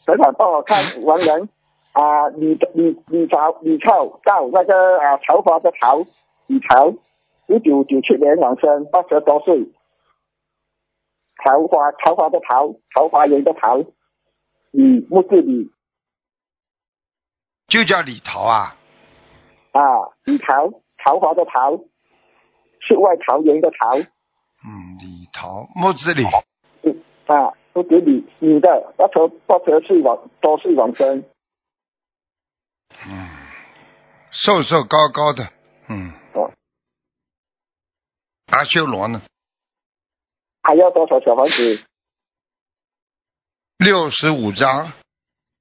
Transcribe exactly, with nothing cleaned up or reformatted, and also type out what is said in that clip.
等会帮我看王人啊，李李李朝李超到那个啊桃花的桃，李朝，一九九七年往生，八十多岁。桃花桃花的桃，桃花源的桃，李木字李就叫李桃啊。 啊，李桃，桃花的桃，世外桃源的桃。 嗯，李桃，木子李。 嗯啊，木字李，女的，八十八十岁往多岁往生。 嗯，瘦瘦高高的，嗯。 哦。 阿修罗呢？ 还要多少小房子？ 六十五张。